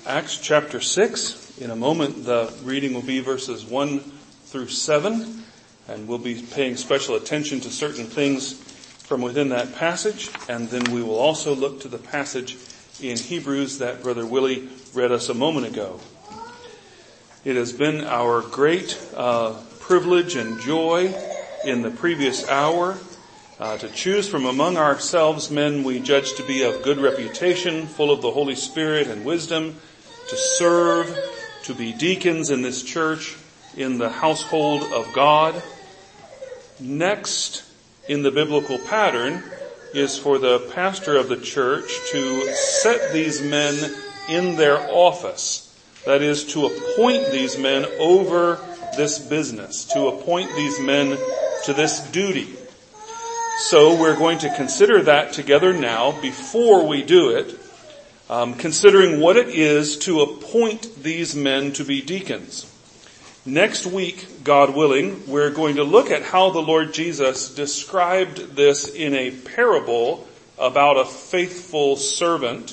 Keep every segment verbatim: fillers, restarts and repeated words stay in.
Acts chapter six. In a moment, the reading will be verses one through seven, and we'll be paying special attention to certain things from within that passage, and then we will also look to the passage in Hebrews that Brother Willie read us a moment ago. It has been our great uh, privilege and joy in the previous hour uh, to choose from among ourselves men we judge to be of good reputation, full of the Holy Spirit and wisdom, to serve, to be deacons in this church, in the household of God. Next in the biblical pattern is for the pastor of the church to set these men in their office. That is, to appoint these men over this business, to appoint these men to this duty. So we're going to consider that together now before we do it, um, considering what it is to appoint these men to be deacons. Next week, God willing, we're going to look at how the Lord Jesus described this in a parable about a faithful servant.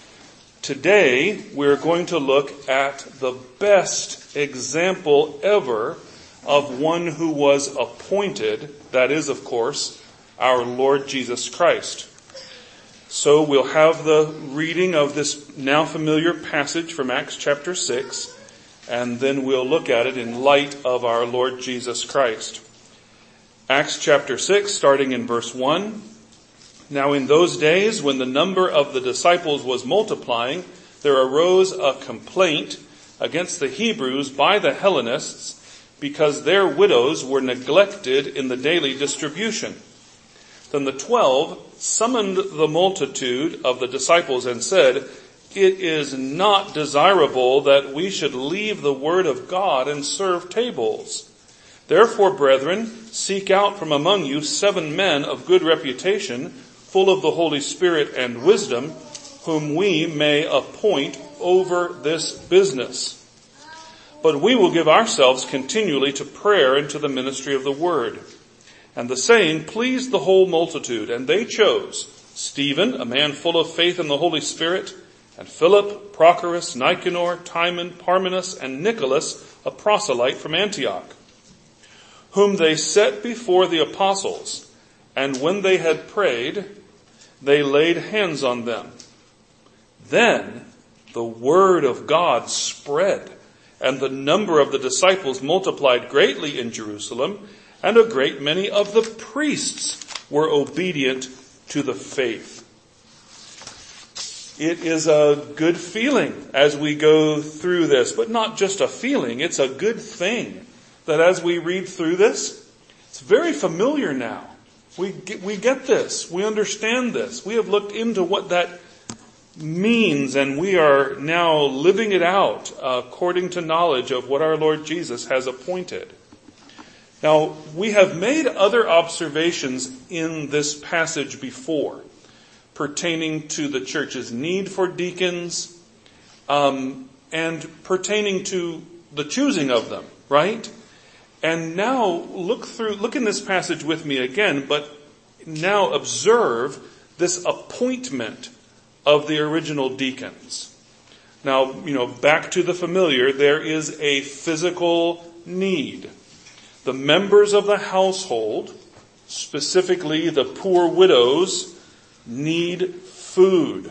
Today, we're going to look at the best example ever of one who was appointed. That is, of course, our Lord Jesus Christ. So we'll have the reading of this now familiar passage from Acts chapter six, and then we'll look at it in light of our Lord Jesus Christ. Acts chapter six, starting in verse one. Now in those days, when the number of the disciples was multiplying, there arose a complaint against the Hebrews by the Hellenists, because their widows were neglected in the daily distribution. Then the twelve summoned the multitude of the disciples and said, "It is not desirable that we should leave the word of God and serve tables. Therefore, brethren, seek out from among you seven men of good reputation, full of the Holy Spirit and wisdom, whom we may appoint over this business. But we will give ourselves continually to prayer and to the ministry of the word." And the saying pleased the whole multitude, and they chose Stephen, a man full of faith in the Holy Spirit, and Philip, Prochorus, Nicanor, Timon, Parmenas, and Nicholas, a proselyte from Antioch, whom they set before the apostles. And when they had prayed, they laid hands on them. Then the word of God spread, and the number of the disciples multiplied greatly in Jerusalem, and a great many of the priests were obedient to the faith. It is a good feeling as we go through this, but not just a feeling, it's a good thing that as we read through this, it's very familiar now. We get, we get this, we understand this, we have looked into what that means, and we are now living it out according to knowledge of what our Lord Jesus has appointed. Now, we have made other observations in this passage before pertaining to the church's need for deacons, um, and pertaining to the choosing of them, right? And now look through, look in this passage with me again, but now observe this appointment of the original deacons. Now, you know, back to the familiar, there is a physical need. The members of the household, specifically the poor widows, need food.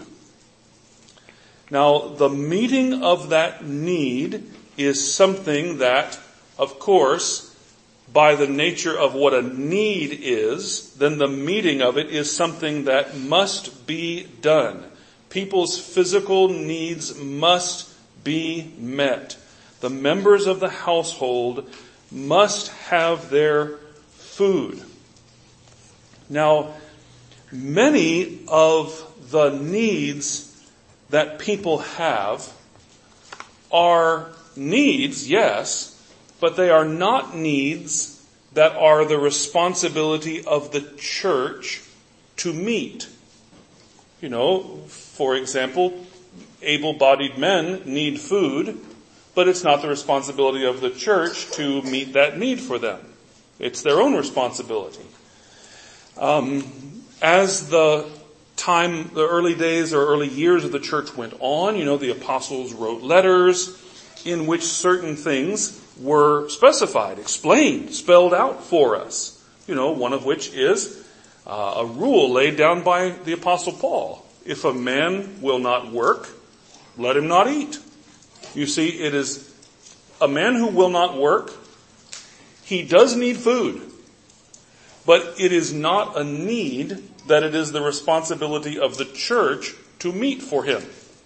Now, the meeting of that need is something that, of course, by the nature of what a need is, then the meeting of it is something that must be done. People's physical needs must be met. The members of the household must have their food. Now, many of the needs that people have are needs, yes, but they are not needs that are the responsibility of the church to meet. You know, for example, able-bodied men need food, but it's not the responsibility of the church to meet that need for them. It's their own responsibility. Um, as the time, the early days or early years of the church went on, you know, the apostles wrote letters in which certain things were specified, explained, spelled out for us. You know, one of which is uh, a rule laid down by the apostle Paul. If a man will not work, let him not eat. You see, it is a man who will not work. He does need food, but it is not a need that it is the responsibility of the church to meet for him.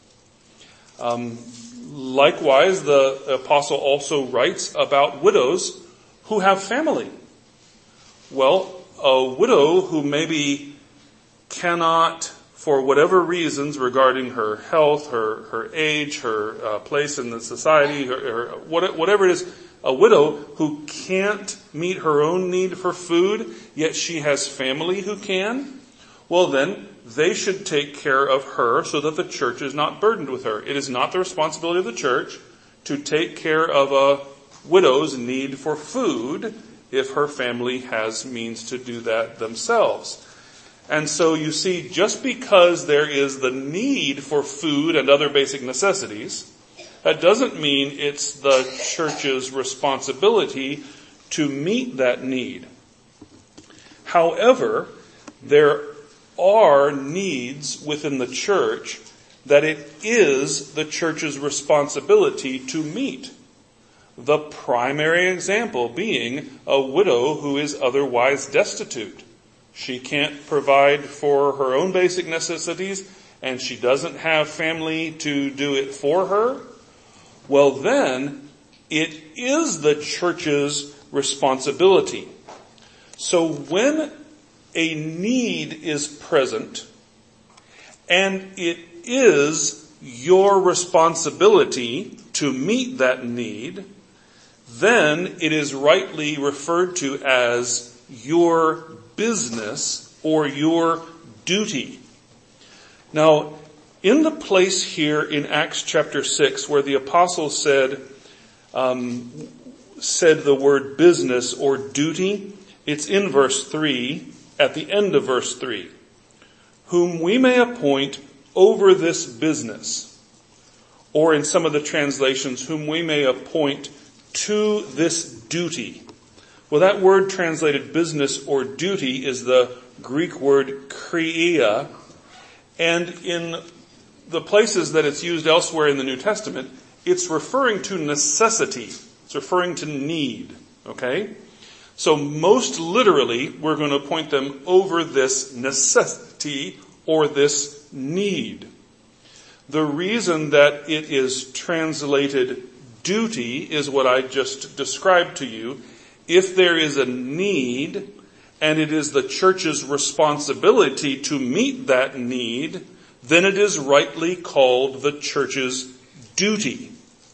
Um, likewise, the apostle also writes about widows who have family. Well, a widow who maybe cannot, for whatever reasons regarding her health, her, her age, her uh, place in the society, her, her, whatever it is, a widow who can't meet her own need for food, yet she has family who can, well then, they should take care of her so that the church is not burdened with her. It is not the responsibility of the church to take care of a widow's need for food if her family has means to do that themselves. And so you see, just because there is the need for food and other basic necessities, that doesn't mean it's the church's responsibility to meet that need. However, there are needs within the church that it is the church's responsibility to meet. The primary example being a widow who is otherwise destitute. She can't provide for her own basic necessities, and she doesn't have family to do it for her. Well then, it is the church's responsibility. So when a need is present, and it is your responsibility to meet that need, then it is rightly referred to as your business or your duty. Now, in the place here in Acts chapter six where the apostle said, um, said the word business or duty, it's in verse three, at the end of verse three. Whom we may appoint over this business. Or in some of the translations, whom we may appoint to this duty. Well, that word translated business or duty is the Greek word kreia. And in the places that it's used elsewhere in the New Testament, it's referring to necessity. It's referring to need. Okay? So most literally, we're going to point them over this necessity or this need. The reason that it is translated duty is what I just described to you. If there is a need, and it is the church's responsibility to meet that need, then it is rightly called the church's duty.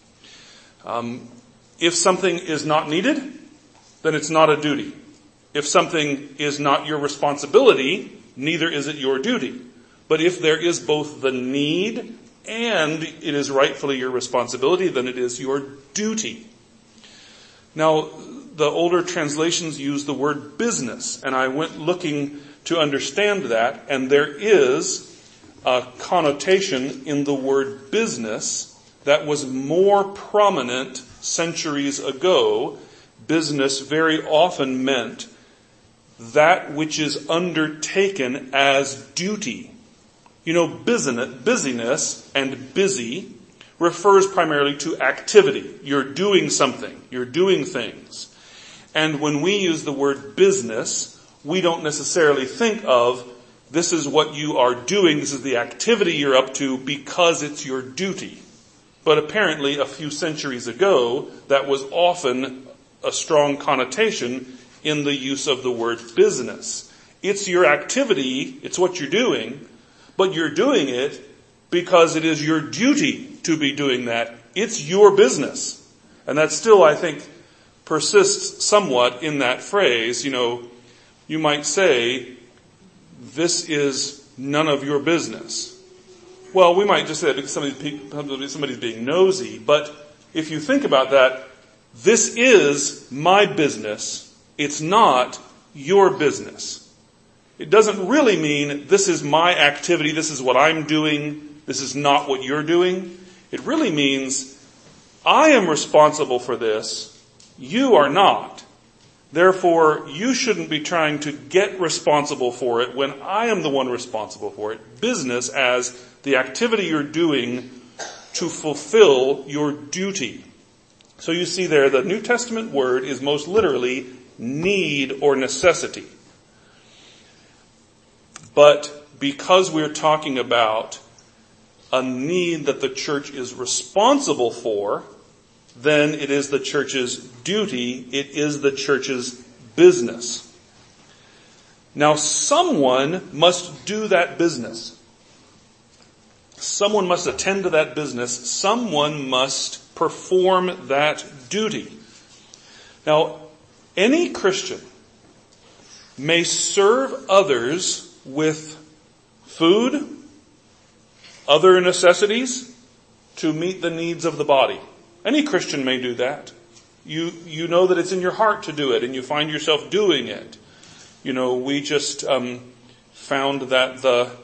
Um, if something is not needed, then it's not a duty. If something is not your responsibility, neither is it your duty. But if there is both the need and it is rightfully your responsibility, then it is your duty. Now, the older translations use the word business, and I went looking to understand that, and there is a connotation in the word business that was more prominent centuries ago. Business very often meant that which is undertaken as duty. You know, busyness and busy refers primarily to activity. You're doing something. You're doing things. And when we use the word business, we don't necessarily think of this is what you are doing, this is the activity you're up to because it's your duty. But apparently a few centuries ago, that was often a strong connotation in the use of the word business. It's your activity, it's what you're doing, but you're doing it because it is your duty to be doing that. It's your business. And that still, I think, persists somewhat in that phrase. You know, you might say, this is none of your business. Well, we might just say that because somebody's, somebody's being nosy, but if you think about that, this is my business. It's not your business. It doesn't really mean this is my activity, this is what I'm doing, this is not what you're doing. It really means I am responsible for this, you are not. Therefore, you shouldn't be trying to get responsible for it when I am the one responsible for it. Business as the activity you're doing to fulfill your duty. So you see there, the New Testament word is most literally need or necessity. But because we're talking about a need that the church is responsible for, then it is the church's duty, it is the church's business. Now, someone must do that business. Someone must attend to that business. Someone must perform that duty. Now, any Christian may serve others with food, other necessities, to meet the needs of the body. Any Christian may do that. You you know that it's in your heart to do it, and you find yourself doing it. You know, we just um, found that the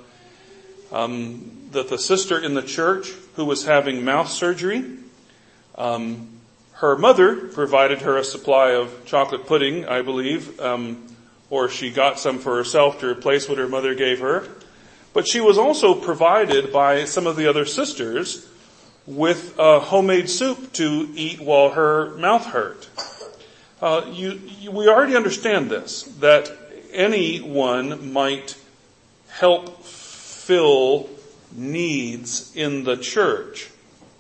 um, that the sister in the church who was having mouth surgery, um, her mother provided her a supply of chocolate pudding, I believe, um, or she got some for herself to replace what her mother gave her. But she was also provided by some of the other sisters with uh, homemade soup to eat while her mouth hurt. Uh, you, you, we already understand this, that anyone might help fill needs in the church.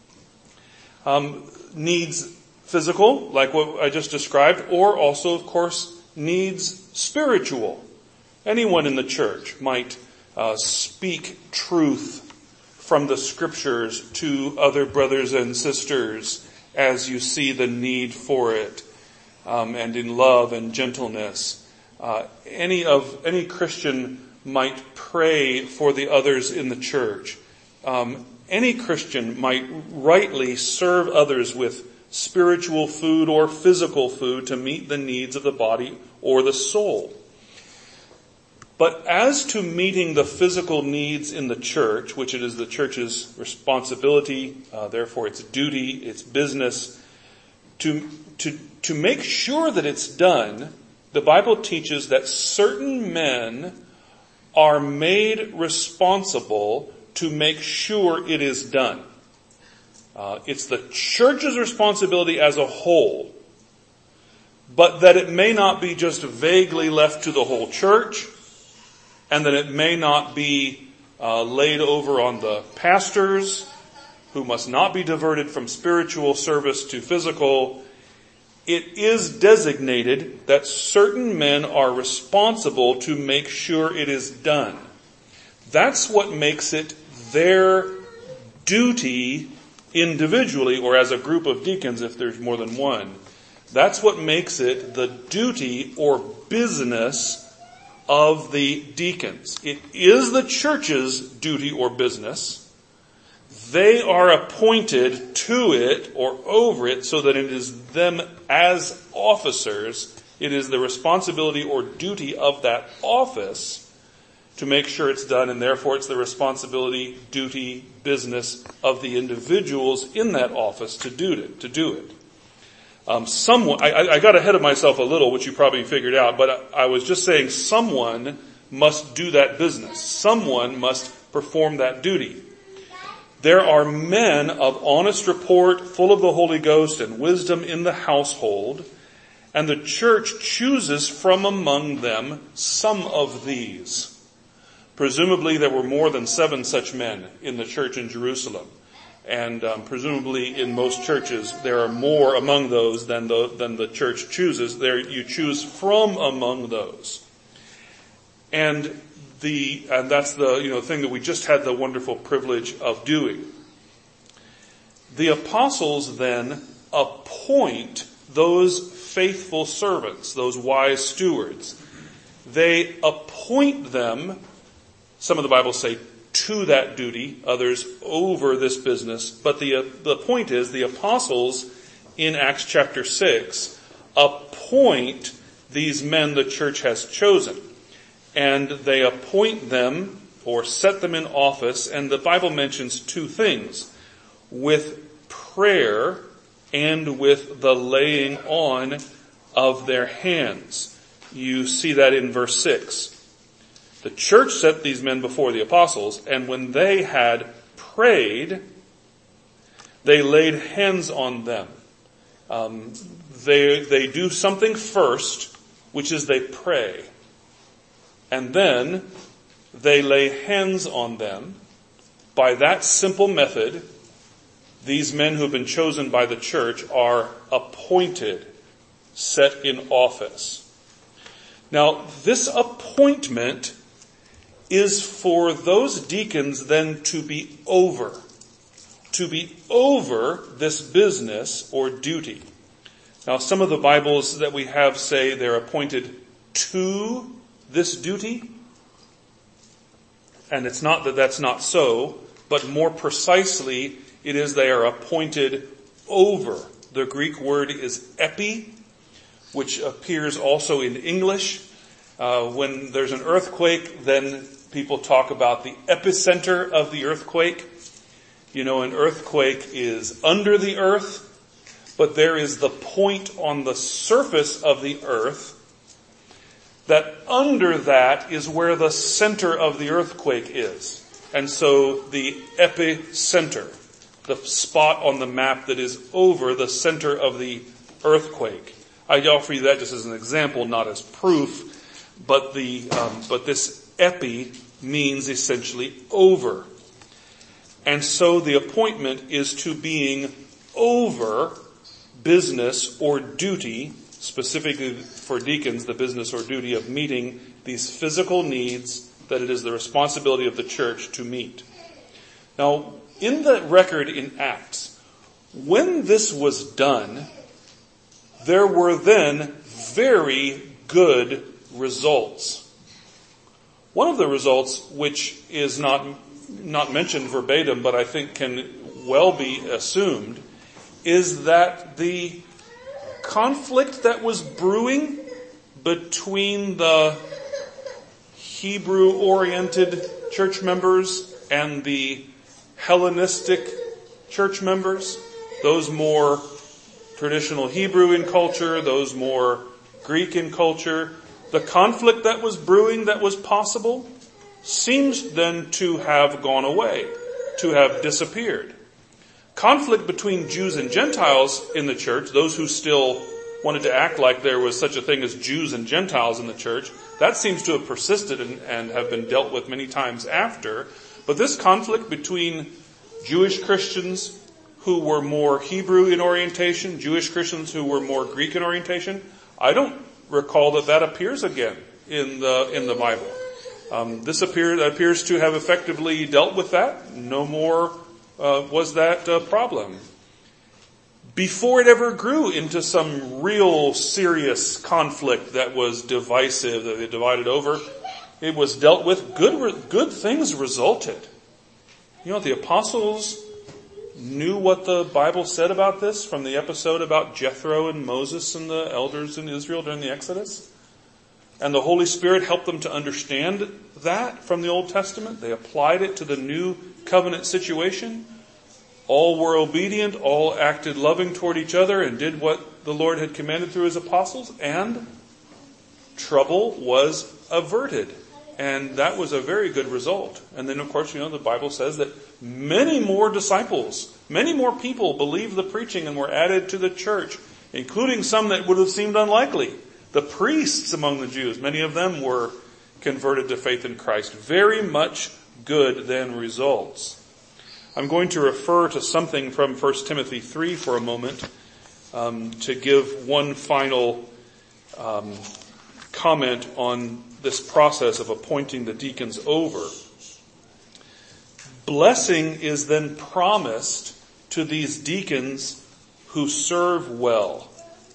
Um, needs physical, like what I just described, or also, of course, needs spiritual. Anyone in the church might uh, speak truth from the scriptures to other brothers and sisters as you see the need for it, um, and in love and gentleness. Uh, any of any Christian might pray for the others in the church. Um, any Christian might rightly serve others with spiritual food or physical food to meet the needs of the body or the soul. But as to meeting the physical needs in the church, which it is the church's responsibility, uh, therefore its duty, its business, to, to, to make sure that it's done, the Bible teaches that certain men are made responsible to make sure it is done. Uh, it's the church's responsibility as a whole, but that it may not be just vaguely left to the whole church, and that it may not be uh, laid over on the pastors, who must not be diverted from spiritual service to physical. It is designated that certain men are responsible to make sure it is done. That's what makes it their duty individually, or as a group of deacons if there's more than one. That's what makes it the duty or business of the deacons. It is the church's duty or business. They are appointed to it or over it so that it is them as officers. It is the responsibility or duty of that office to make sure it's done, and therefore it's the responsibility, duty, business of the individuals in that office to do it. To do it. Um, someone, I, I got ahead of myself a little, which you probably figured out, but I, I was just saying someone must do that business. Someone must perform that duty. There are men of honest report, full of the Holy Ghost and wisdom in the household, and the church chooses from among them some of these. Presumably there were more than seven such men in the church in Jerusalem. And um, presumably in most churches there are more among those than the, than the church chooses. There you choose from among those. And the and that's the you know thing that we just had the wonderful privilege of doing. The apostles then appoint those faithful servants, those wise stewards. They appoint them, some of the Bibles say, to that duty, others over this business. But the, uh, the point is, the apostles in Acts chapter six appoint these men the church has chosen. and they appoint them or set them in office, and the Bible mentions two things, with prayer and with the laying on of their hands. You see that in verse six. The church set these men before the apostles, and when they had prayed, they laid hands on them. Um, they, they do something first, which is they pray. And then they lay hands on them. By that simple method, these men who have been chosen by the church are appointed, set in office. Now, this appointment is for those deacons then to be over, to be over this business or duty. Now, some of the Bibles that we have say they're appointed to this duty, and it's not that that's not so, but more precisely, it is they are appointed over. The Greek word is epi, which appears also in English. Uh, when there's an earthquake, then people talk about the epicenter of the earthquake. You know, an earthquake is under the earth, but there is the point on the surface of the earth that under that is where the center of the earthquake is. And so the epicenter, the spot on the map that is over the center of the earthquake. I offer you that just as an example, not as proof, but the um, but this epi means essentially over. And so the appointment is to being over business or duty, specifically for deacons, the business or duty of meeting these physical needs that it is the responsibility of the church to meet. Now, in the record in Acts, when this was done, there were then very good results. One of the results, which is not not mentioned verbatim, but I think can well be assumed, is that the conflict that was brewing between the Hebrew-oriented church members and the Hellenistic church members, those more traditional Hebrew in culture, those more Greek in culture, the conflict that was brewing that was possible seems then to have gone away, to have disappeared. Conflict between Jews and Gentiles in the church, those who still wanted to act like there was such a thing as Jews and Gentiles in the church, that seems to have persisted and, and have been dealt with many times after. But this conflict between Jewish Christians who were more Hebrew in orientation, Jewish Christians who were more Greek in orientation, I don't recall that that appears again in the in the Bible. Um, this appear, appears to have effectively dealt with that. No more uh, was that a problem. Before it ever grew into some real serious conflict that was divisive, that they divided over, it was dealt with. Good, good things resulted. You know, the apostles knew what the Bible said about this from the episode about Jethro and Moses and the elders in Israel during the Exodus. And the Holy Spirit helped them to understand that from the Old Testament. They applied it to the new covenant situation. All were obedient, all acted loving toward each other and did what the Lord had commanded through his apostles, and trouble was averted. And that was a very good result. And then, of course, you know, the Bible says that many more disciples, many more people believed the preaching and were added to the church, including some that would have seemed unlikely. The priests among the Jews, many of them were converted to faith in Christ. Very much good then results. I'm going to refer to something from First Timothy three for a moment um, to give one final um, comment on this process of appointing the deacons over. Blessing is then promised to these deacons who serve well.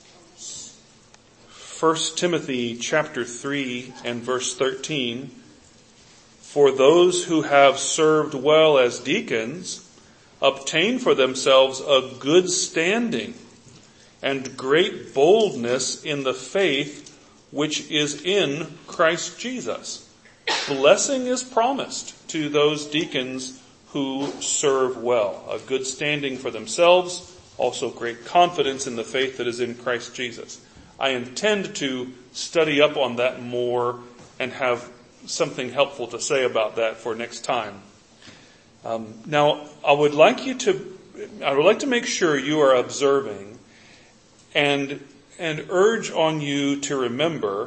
First Timothy chapter three and verse thirteen. For those who have served well as deacons obtain for themselves a good standing and great boldness in the faith which is in Christ Jesus. blessing is promised to those deacons who serve well. A good standing for themselves, also great confidence in the faith that is in Christ Jesus. I intend to study up on that more and have something helpful to say about that for next time. Um, now, I would like you to, I would like to make sure you are observing and and urge on you to remember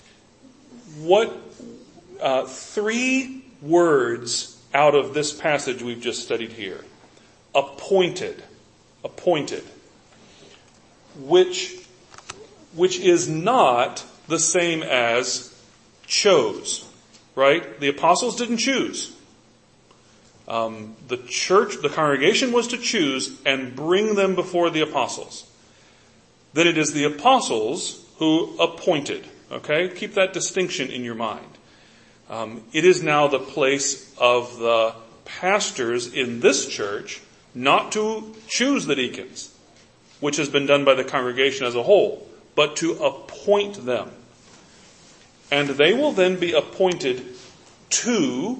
what uh, three words out of this passage we've just studied here. Appointed. Appointed. Which, which is not the same as chose. Right? The apostles didn't choose. Um, the church, the congregation was to choose and bring them before the apostles. Then it is the apostles who appointed. Okay? Keep that distinction in your mind. Um, it is now the place of the pastors in this church not to choose the deacons, which has been done by the congregation as a whole, but to appoint them. And they will then be appointed to,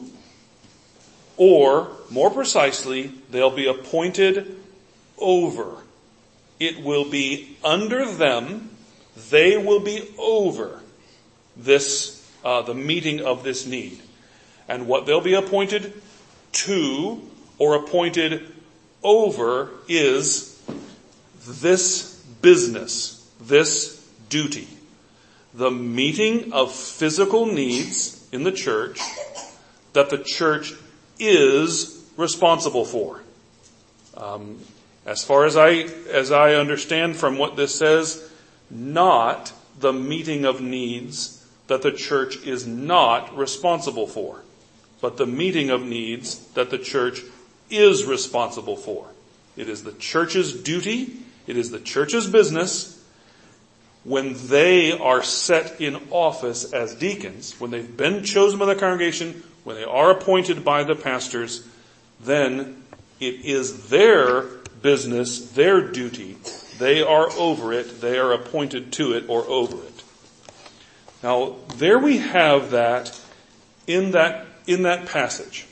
or more precisely, they'll be appointed over. It will be under them. They will be over this, uh, the meeting of this need. And what they'll be appointed to or appointed over is this business, this duty. The meeting of physical needs in the church that the church is responsible for. Um, as far as I, as I understand from what this says, not the meeting of needs that the church is not responsible for, but the meeting of needs that the church is responsible for. It is the church's duty, it is the church's business. When they are set in office as deacons, when they've been chosen by the congregation, when they are appointed by the pastors, then it is their business, their duty. They are over it. They are appointed to it or over it. Now, there we have that in that, in that passage.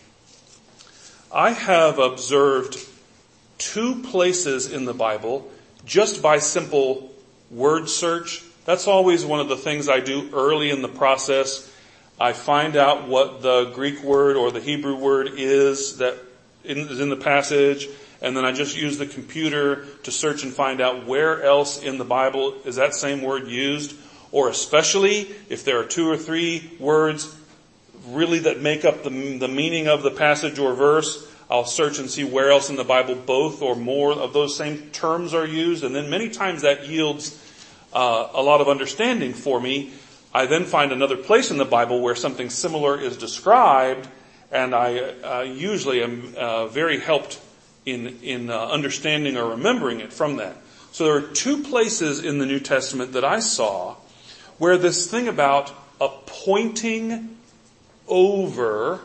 I have observed two places in the Bible just by simple word search. That's always one of the things I do early in the process. I find out what the Greek word or the Hebrew word is that is in the passage, and then I just use the computer to search and find out where else in the Bible is that same word used, or especially if there are two or three words really that make up the, the meaning of the passage or verse, I'll search and see where else in the Bible both or more of those same terms are used, and then many times that yields uh, a lot of understanding for me. I then find another place in the Bible where something similar is described, and I uh, usually am uh, very helped in in uh, understanding or remembering it from that. So there are two places in the New Testament that I saw where this thing about appointing over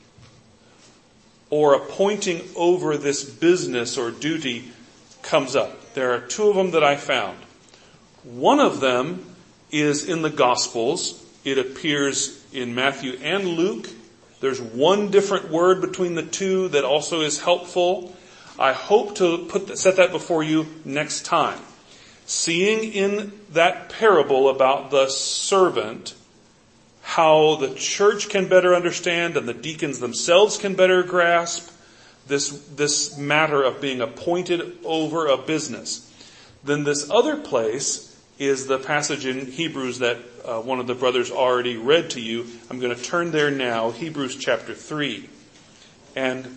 or appointing over this business or duty comes up. There are two of them that I found. One of them is in the Gospels. It appears in Matthew and Luke. There's one different word between the two that also is helpful. I hope to put set that before you next time. Seeing in that parable about the servant how the church can better understand and the deacons themselves can better grasp this, this matter of being appointed over a business. Then this other place is the passage in Hebrews that uh, one of the brothers already read to you. I'm going to turn there now, Hebrews chapter three. And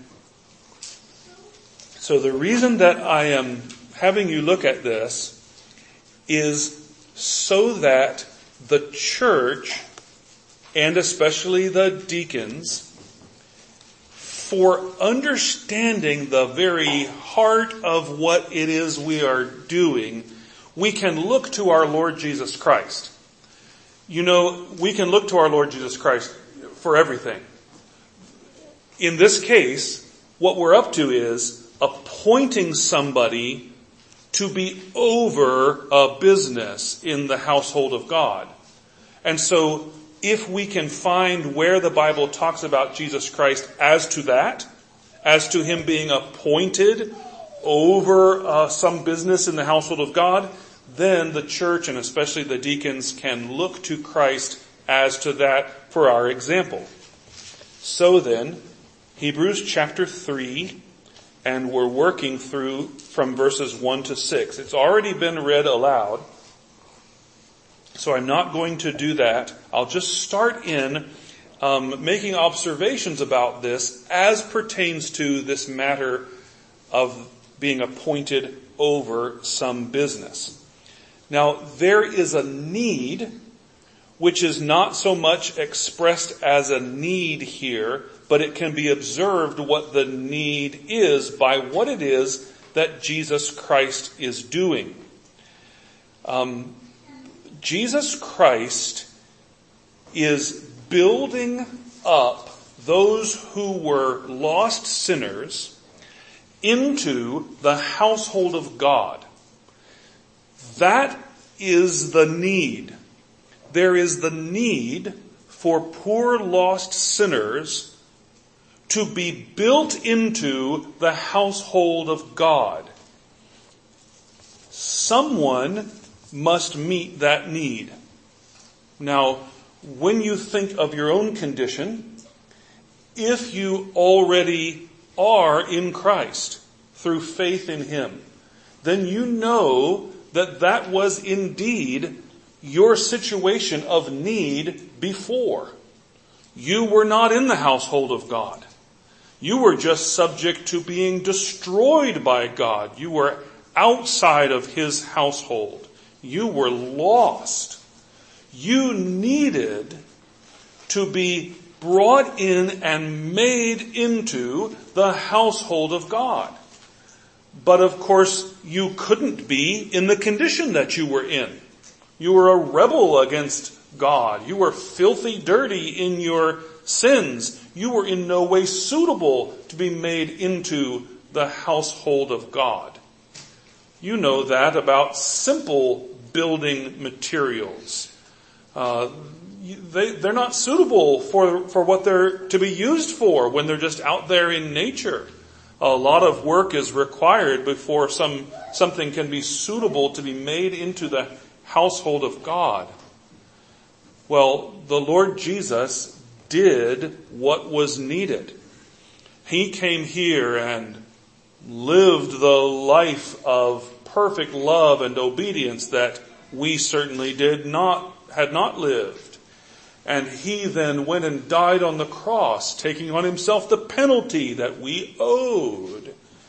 so the reason that I am having you look at this is so that the church, and especially the deacons, for understanding the very heart of what it is we are doing, we can look to our Lord Jesus Christ. You know, we can look to our Lord Jesus Christ for everything. In this case, what we're up to is appointing somebody to be over a business in the household of God. And so if we can find where the Bible talks about Jesus Christ as to that, as to him being appointed over uh, some business in the household of God, then the church and especially the deacons can look to Christ as to that for our example. So then, Hebrews chapter three, and we're working through from verses one to six. It's already been read aloud, so I'm not going to do that. I'll just start in um, making observations about this as pertains to this matter of being appointed over some business. Now, there is a need which is not so much expressed as a need here, but it can be observed what the need is by what it is that Jesus Christ is doing. Um, Jesus Christ is building up those who were lost sinners into the household of God. That is the need. There is the need for poor lost sinners to be built into the household of God. Someone must meet that need. Now, when you think of your own condition, if you already are in Christ through faith in him, then you know that that was indeed your situation of need before. You were not in the household of God. You were just subject to being destroyed by God. You were outside of his household. You were lost. You needed to be brought in and made into the household of God. But of course, you couldn't be in the condition that you were in. You were a rebel against God. You were filthy dirty in your sins. You were in no way suitable to be made into the household of God. You know that about simple building materials. Uh, they, they're not suitable for, for what they're to be used for when they're just out there in nature. A lot of work is required before some something can be suitable to be made into the household of God. Well, the Lord Jesus did what was needed. He came here and lived the life of perfect love and obedience that we certainly did not, had not lived. And he then went and died on the cross, taking on himself the penalty that we owed.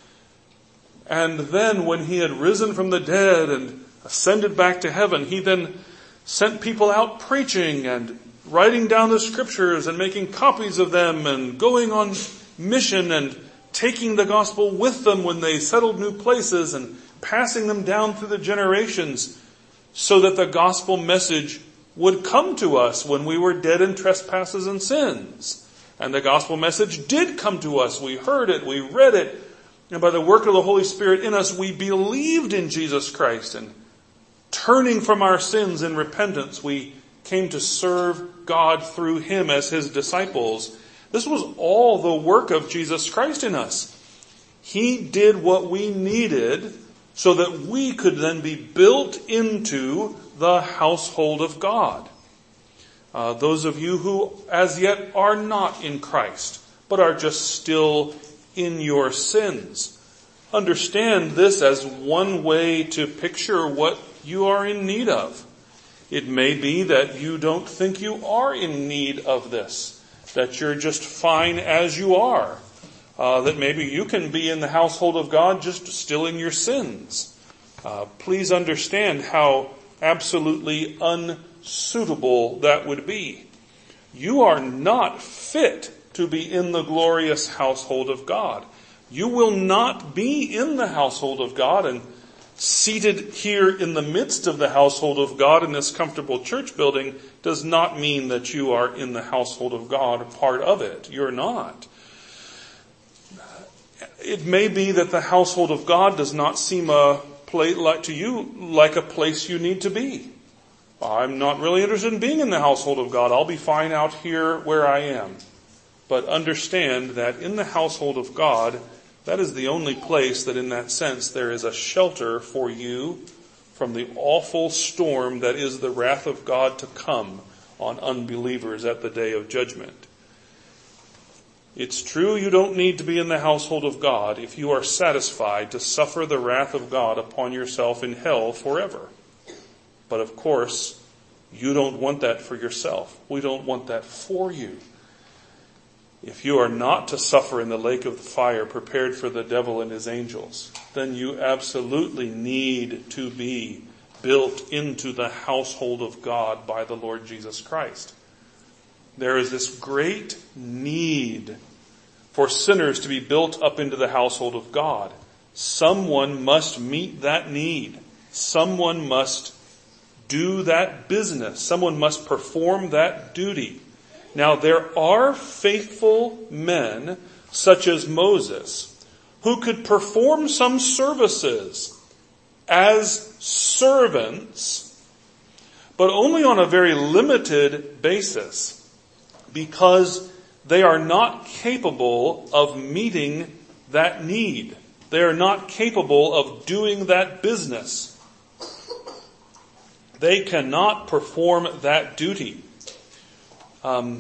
And then when he had risen from the dead and ascended back to heaven, he then sent people out preaching and writing down the scriptures and making copies of them and going on mission and taking the gospel with them when they settled new places and passing them down through the generations so that the gospel message would come to us when we were dead in trespasses and sins. And the gospel message did come to us. We heard it, we read it, and by the work of the Holy Spirit in us, we believed in Jesus Christ. And turning from our sins in repentance, we came to serve God through him as his disciples. This was all the work of Jesus Christ in us. He did what we needed so that we could then be built into the household of God. Uh, those of you who as yet are not in Christ, but are just still in your sins, understand this as one way to picture what you are in need of. It may be that you don't think you are in need of this, that you're just fine as you are, uh, that maybe you can be in the household of God just still in your sins. Uh, please understand how absolutely unsuitable that would be. You are not fit to be in the glorious household of God. You will not be in the household of God, and seated here in the midst of the household of God in this comfortable church building does not mean that you are in the household of God, a part of it. You're not. It may be that the household of God does not seem a place like to you like a place you need to be. I'm not really interested in being in the household of God. I'll be fine out here where I am. But understand that in the household of God, that is the only place that in that sense there is a shelter for you from the awful storm that is the wrath of God to come on unbelievers at the day of judgment. It's true you don't need to be in the household of God if you are satisfied to suffer the wrath of God upon yourself in hell forever. But of course, you don't want that for yourself. We don't want that for you. If you are not to suffer in the lake of fire prepared for the devil and his angels, then you absolutely need to be built into the household of God by the Lord Jesus Christ. There is this great need for sinners to be built up into the household of God. Someone must meet that need. Someone must do that business. Someone must perform that duty. Now, there are faithful men, such as Moses, who could perform some services as servants, but only on a very limited basis, because they are not capable of meeting that need. They are not capable of doing that business. They cannot perform that duty. Um,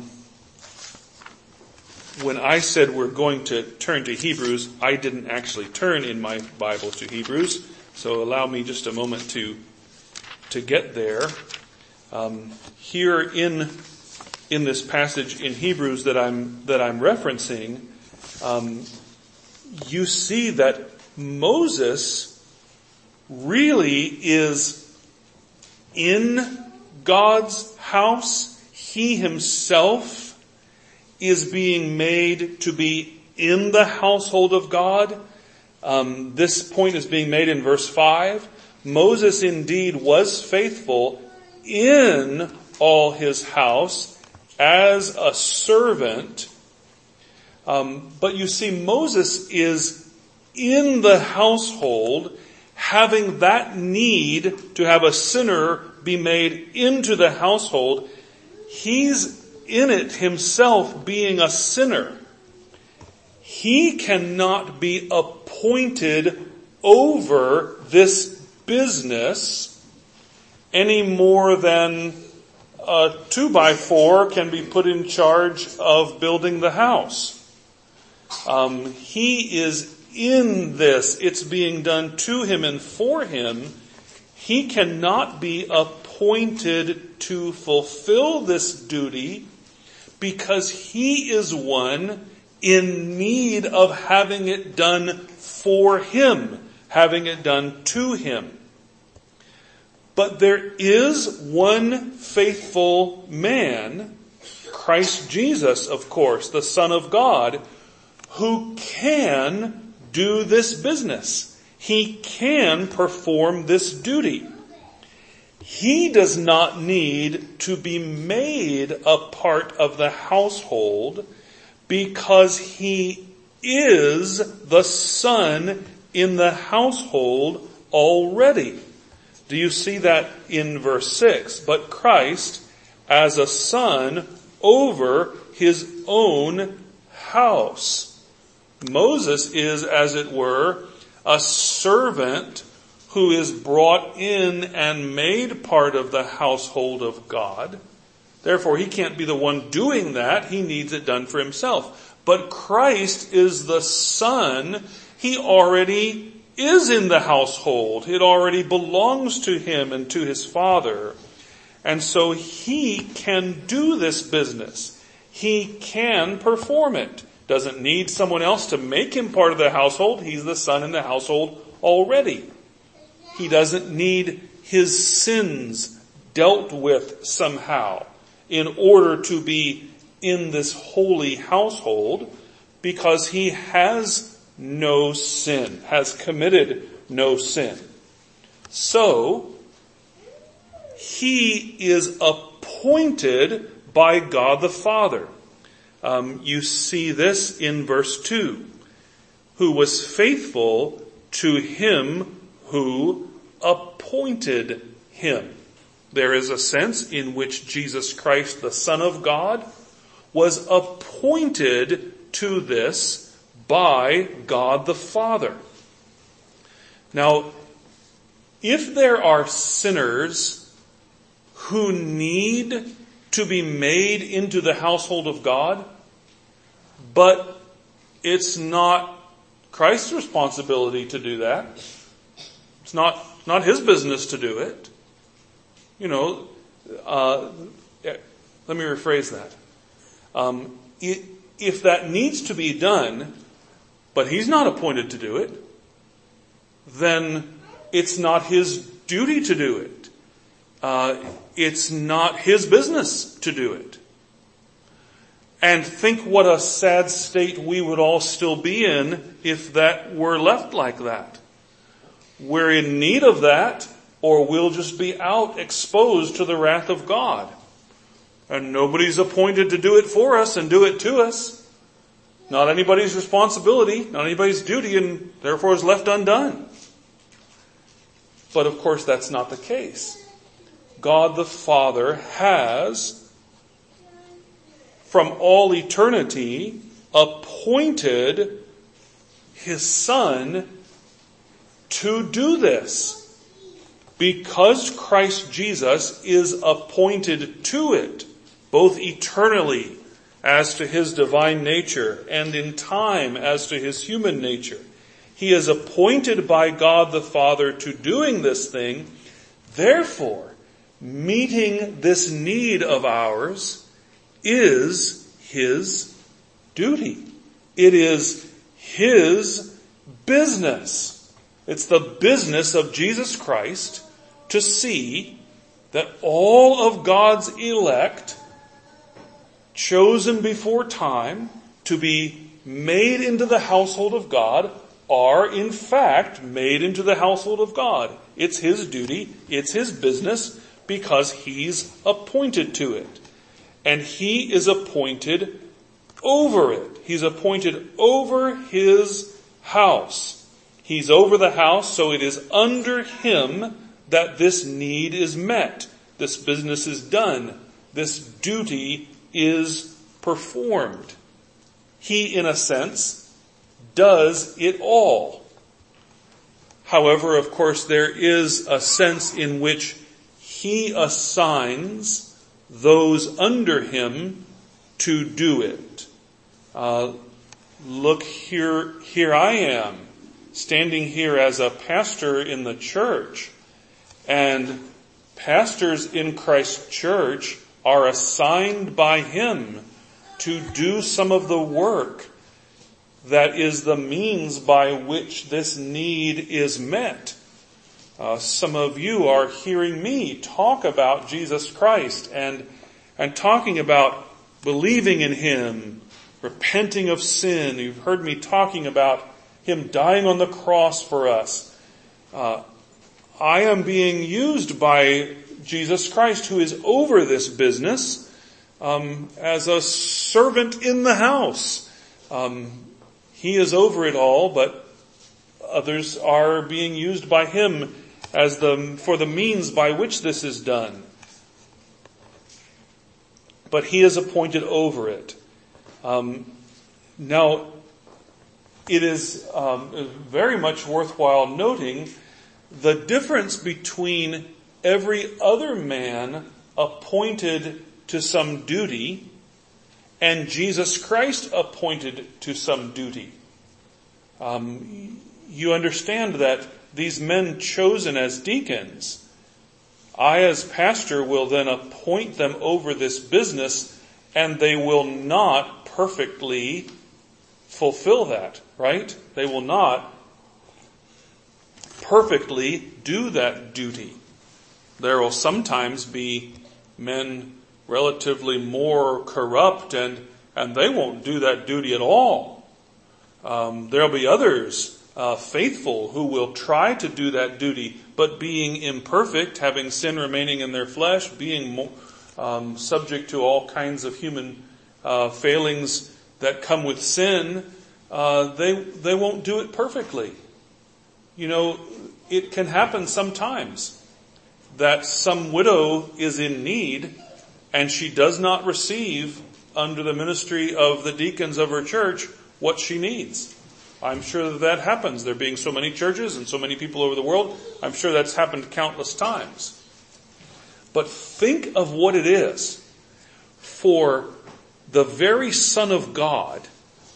when I said we're going to turn to Hebrews, I didn't actually turn in my Bible to Hebrews, so allow me just a moment to to get there. Um, here in in this passage in Hebrews that I'm that I'm referencing, um, you see that Moses really is in God's house. He himself is being made to be in the household of God. Um, this point is being made in verse five. Moses indeed was faithful in all his house as a servant. Um, but you see, Moses is in the household, having that need to have a sinner be made into the household. He's in it himself being a sinner. He cannot be appointed over this business any more than a two by four can be put in charge of building the house. Um, he is in this. It's being done to him and for him. He cannot be appointed to fulfill this duty because he is one in need of having it done for him, having it done to him. But there is one faithful man, Christ Jesus, of course, the Son of God, who can do this business. He can perform this duty. He does not need to be made a part of the household because he is the son in the household already. Do you see that in verse six? But Christ as a son over his own house. Moses is, as it were, a servant who is brought in and made part of the household of God. Therefore, he can't be the one doing that. He needs it done for himself. But Christ is the Son. He already is in the household. It already belongs to him and to his Father. And so he can do this business. He can perform it. Doesn't need someone else to make him part of the household. He's the son in the household already. He doesn't need his sins dealt with somehow in order to be in this holy household, because he has no sin, has committed no sin. So, he is appointed by God the Father. Um, you see this in verse two. Who was faithful to him who appointed him. There is a sense in which Jesus Christ, the Son of God, was appointed to this by God the Father. Now, if there are sinners who need to be made into the household of God, but it's not Christ's responsibility to do that. It's not, not his business to do it. You know, uh, let me rephrase that. Um, it, if that needs to be done, but he's not appointed to do it, then it's not his duty to do it. Uh, it's not his business to do it. And think what a sad state we would all still be in if that were left like that. We're in need of that, or we'll just be out exposed to the wrath of God. And nobody's appointed to do it for us and do it to us. Not anybody's responsibility, not anybody's duty, and therefore is left undone. But of course that's not the case. God the Father has, from all eternity, appointed his Son to do this. Because Christ Jesus is appointed to it, both eternally as to his divine nature and in time as to his human nature. He is appointed by God the Father to doing this thing. Therefore, meeting this need of ours is his duty. It is his business. It's the business of Jesus Christ to see that all of God's elect, chosen before time to be made into the household of God, are in fact made into the household of God. It's his duty, it's his business, because he's appointed to it. And he is appointed over it. He's appointed over his house. He's over the house, so it is under him that this need is met. This business is done. This duty is performed. He, in a sense, does it all. However, of course, there is a sense in which he assigns those under him to do it. Uh, look, here, here I am, standing here as a pastor in the church, and pastors in Christ's church are assigned by him to do some of the work that is the means by which this need is met. Uh, some of you are hearing me talk about Jesus Christ and, and talking about believing in him, repenting of sin. You've heard me talking about him dying on the cross for us. Uh, I am being used by Jesus Christ, who is over this business, um, as a servant in the house. Um, he is over it all, but others are being used by him as the for the means by which this is done. But he is appointed over it. Um, now, it is um, very much worthwhile noting the difference between every other man appointed to some duty and Jesus Christ appointed to some duty. Um, you understand that these men chosen as deacons, I as pastor will then appoint them over this business, and they will not perfectly fulfill that, right? They will not perfectly do that duty. There will sometimes be men relatively more corrupt, and, and they won't do that duty at all. Um, there'll be others uh, faithful who will try to do that duty, but being imperfect, having sin remaining in their flesh, being more, um, subject to all kinds of human uh, failings that come with sin, uh, they they won't do it perfectly. You know, it can happen sometimes that some widow is in need and she does not receive under the ministry of the deacons of her church what she needs. I'm sure that that happens. There being so many churches and so many people over the world, I'm sure that's happened countless times. But think of what it is for the very Son of God,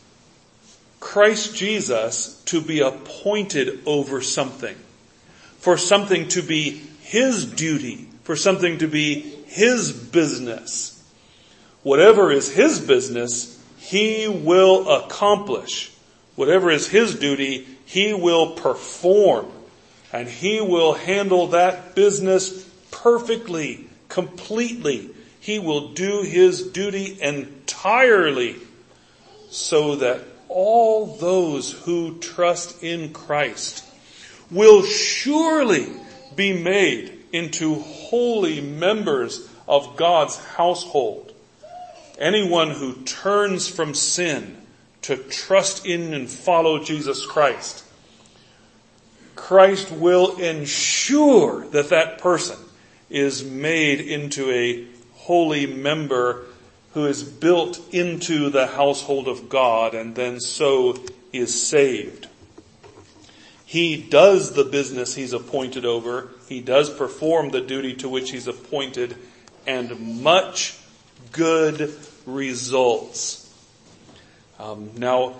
Christ Jesus, to be appointed over something, for something to be his duty, for something to be his business. Whatever is his business, he will accomplish. Whatever is his duty, he will perform. And he will handle that business perfectly, completely. He will do his duty entirely so that all those who trust in Christ will surely be made into holy members of God's household. Anyone who turns from sin to trust in and follow Jesus Christ, Christ will ensure that that person is made into a holy member who is built into the household of God and then so is saved. He does the business he's appointed over. He does perform the duty to which he's appointed, and much good results. Um, now,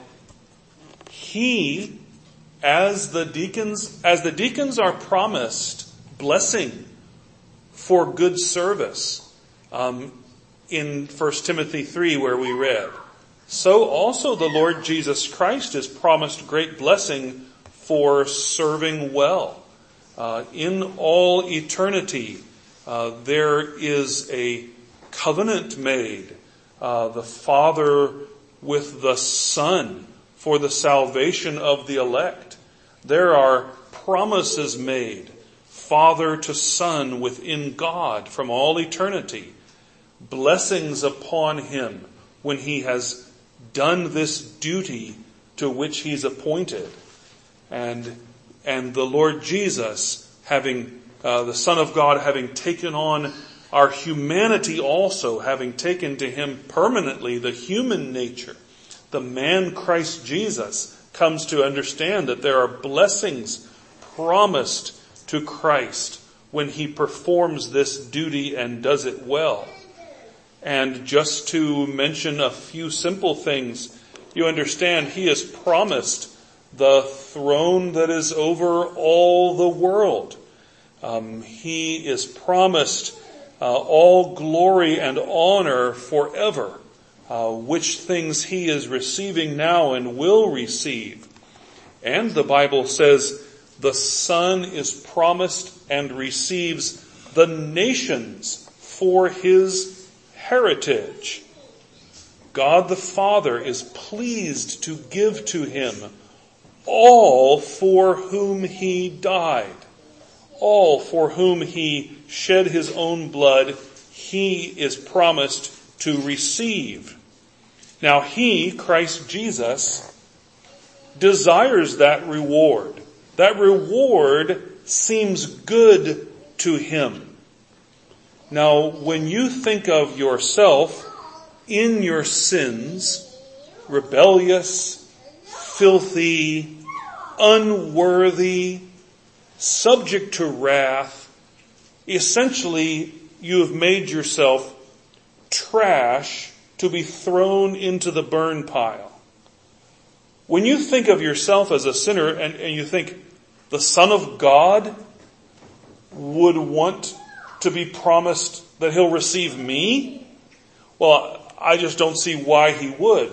he, as the deacons, as the deacons are promised blessing for good service, um, in First Timothy three where we read, so also the Lord Jesus Christ is promised great blessing for serving well. Uh, in all eternity, uh, there is a covenant made, uh, the Father with the Son for the salvation of the elect. There are promises made, Father to Son within God from all eternity. Blessings upon him when he has done this duty to which he's appointed. And, and the Lord Jesus, having, uh, the Son of God, having taken on our humanity also, having taken to him permanently the human nature, the man Christ Jesus comes to understand that there are blessings promised to Christ when he performs this duty and does it well. And just to mention a few simple things, you understand he has promised the throne that is over all the world. Um, he is promised uh, all glory and honor forever, uh, which things he is receiving now and will receive. And the Bible says the Son is promised and receives the nations for his heritage. God the Father is pleased to give to him all for whom he died, all for whom he shed his own blood, he is promised to receive. Now he, Christ Jesus, desires that reward. That reward seems good to him. Now, when you think of yourself in your sins, rebellious, filthy, unworthy, subject to wrath, essentially you have made yourself trash to be thrown into the burn pile. When you think of yourself as a sinner and, and you think the Son of God would want to be promised that he'll receive me, well, I just don't see why he would.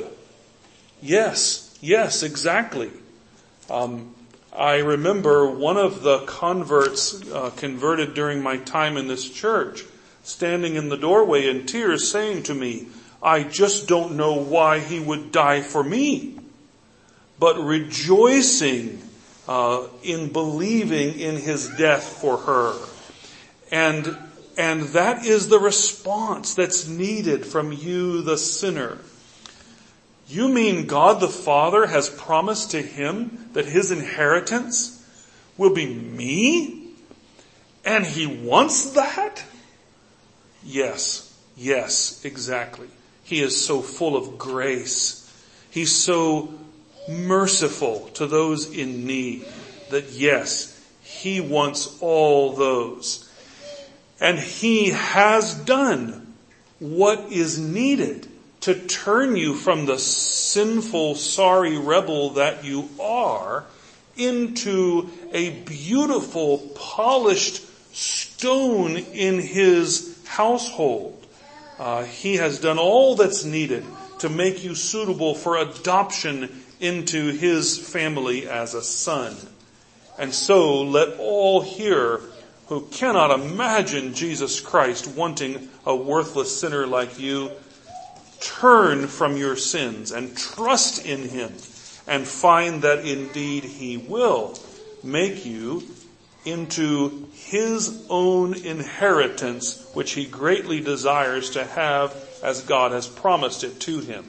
Yes, yes, exactly. Um, I remember one of the converts uh, converted during my time in this church, standing in the doorway in tears saying to me, I just don't know why he would die for me, but rejoicing uh, in believing in his death for her. And, and that is the response that's needed from you, the sinner. You mean God the Father has promised to him that his inheritance will be me? And he wants that? Yes, yes, exactly. He is so full of grace. He's so merciful to those in need that yes, he wants all those. And he has done what is needed to turn you from the sinful, sorry rebel that you are into a beautiful, polished stone in his household. Uh, he has done all that's needed to make you suitable for adoption into his family as a son. And so let all here who cannot imagine Jesus Christ wanting a worthless sinner like you turn from your sins and trust in him and find that indeed he will make you into his own inheritance, which he greatly desires to have as God has promised it to him.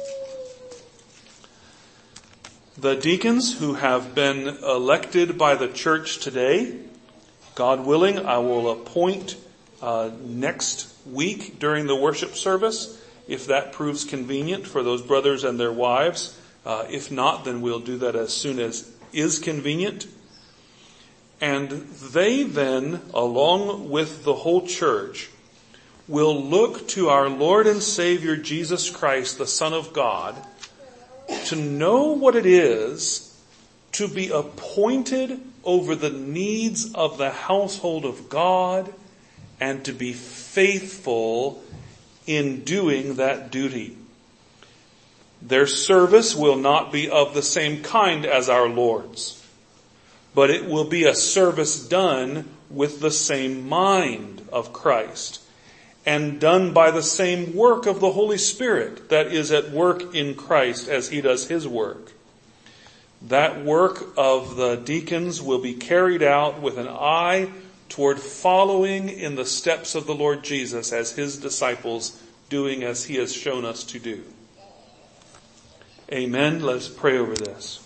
The deacons who have been elected by the church today, God willing, I will appoint uh, next week during the worship service, if that proves convenient for those brothers and their wives. Uh, if not, then we'll do that as soon as is convenient. And they then, along with the whole church, will look to our Lord and Savior Jesus Christ, the Son of God, to know what it is to be appointed over the needs of the household of God and to be faithful in doing that duty. Their service will not be of the same kind as our Lord's, but it will be a service done with the same mind of Christ and done by the same work of the Holy Spirit that is at work in Christ as he does his work. That work of the deacons will be carried out with an eye toward following in the steps of the Lord Jesus as his disciples, doing as he has shown us to do. Amen. Let's pray over this.